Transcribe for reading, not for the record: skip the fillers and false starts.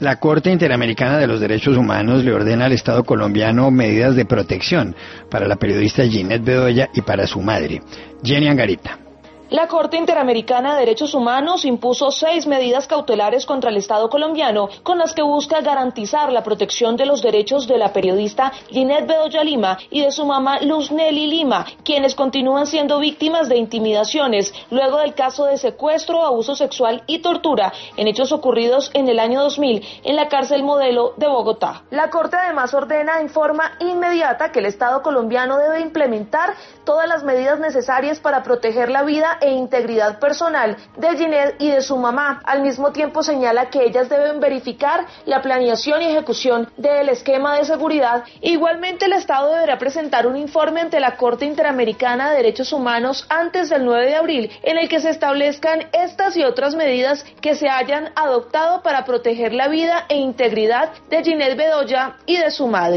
La Corte Interamericana de los Derechos Humanos le ordena al Estado colombiano medidas de protección para la periodista Ginette Bedoya y para su madre, Jenny Angarita. La Corte Interamericana de Derechos Humanos impuso 6 medidas cautelares contra el Estado colombiano con las que busca garantizar la protección de los derechos de la periodista Ginette Bedoya Lima y de su mamá Luz Nelly Lima, quienes continúan siendo víctimas de intimidaciones luego del caso de secuestro, abuso sexual y tortura en hechos ocurridos en el año 2000 en la cárcel Modelo de Bogotá. La Corte además ordena en forma inmediata que el Estado colombiano debe implementar todas las medidas necesarias para proteger la vida e integridad personal de Ginette y de su mamá. Al mismo tiempo señala que ellas deben verificar la planeación y ejecución del esquema de seguridad. Igualmente, el Estado deberá presentar un informe ante la Corte Interamericana de Derechos Humanos antes del 9 de abril, en el que se establezcan estas y otras medidas que se hayan adoptado para proteger la vida e integridad de Ginette Bedoya y de su madre.